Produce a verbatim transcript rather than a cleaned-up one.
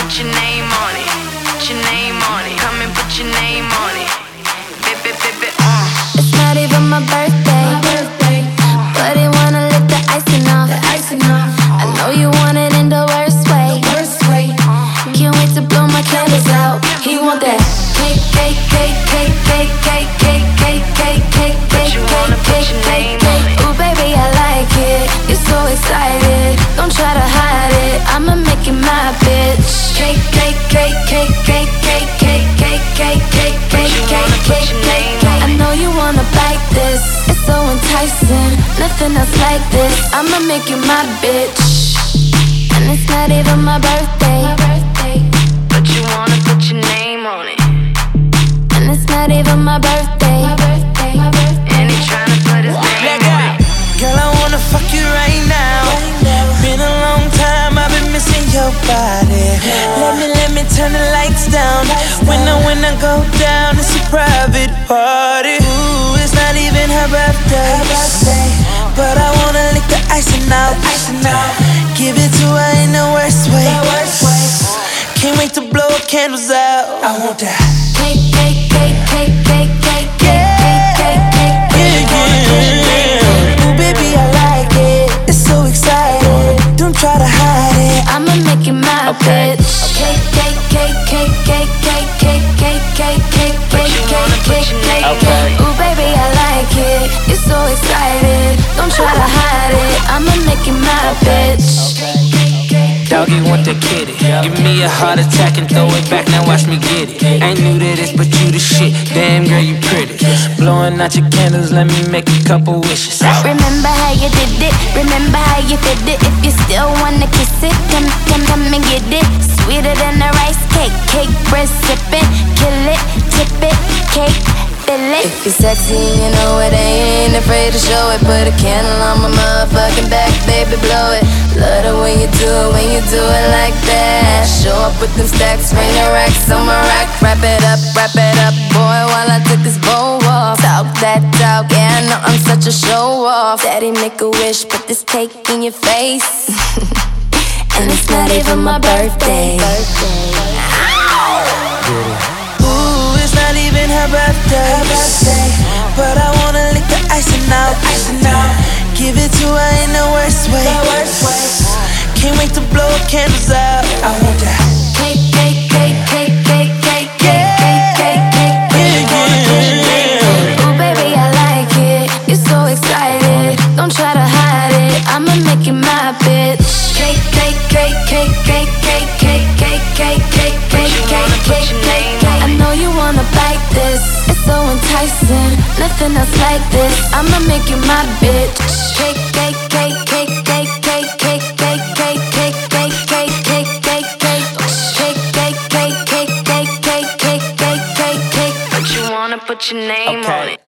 put your name on it. Put your name on it. Come and put your name on it. Baby, baby, uh. It's not even my birthday, my birthday. But he wanna lick the icing off, the icing off. I know you want it in the worst way, the worst way. Can't wait to blow my candles out. He want that cake, cake, cake, cake, cake, cake, cake, cake, cake, cake, cake, cake, cake, cake. Ooh, baby, I like it. You're so excited. Don't try to hide it. I'ma make you my bitch. Cake, cake, cake, cake, cake, cake, cake, cake, cake, cake, cake, cake, cake, cake. I know you wanna bite this. It's so enticing. Nothing else like this. I'ma make you my bitch. And it's not even my birthday. But you wanna put your name on it. And it's not even my birthday. And he tryna put his name on it. Girl, I wanna fuck you right now. Been a long time, I've been missing your body. Let me, let me turn the lights down. When I, when I go down, it's a private party. Ooh, it's not even her birthday. But I wanna lick the icing out. Give it to her in the worst way. Can't wait to blow candles out. I want that cake, cake, cake, cake, cake, cake, cake, cake, cake, cake, cake. Ooh, baby, I like it. It's so exciting. Don't try to hide it. I'ma make you my bitch. Cake, cake, cake, cake, cake, cake, cake, cake, cake, cake, cake, cake, cake, cake. Ooh, baby, I like it. You're so excited. Don't try to hide it. I'ma make you my bitch. Doggy want the kitty. Give me a heart attack and throw it back, now watch me get it. Ain't new to this, but you the shit. Damn girl, you pretty. Blowing out your candles, let me make a couple wishes. Remember how you did it, remember how you did it. If you still wanna kiss it, come, come, come and get it. Sweeter than a rice cake, cake bread sipping. Kill it, tip it, cake. If you're sexy and you know it, I ain't afraid to show it. Put a candle on my motherfucking back, baby, blow it. Love it when you do it, when you do it like that. Show up with them stacks, ring the racks on my rack. Wrap it up, wrap it up, boy, while I took this bow off. Talk that talk, yeah, I know I'm such a show off. Daddy, make a wish, put this cake in your face. And it's not even my birthday. Ooh, it's not even her birthday. But I wanna lick the icing out. Give it to her in the worst way. Can't wait to blow candles out. I want that cake, cake, cake, cake, cake, cake, cake, cake, cake, cake, cake. Ooh, baby, I like it. You're so excited. Don't try to hide it. I'ma make you my bitch. Cake, cake, cake, cake, cake, cake, cake, cake, cake, cake, cake, cake, cake, cake. I know you wanna bite this. It's so enticing. Nothing else like this. I'ma make you my bitch. Cake.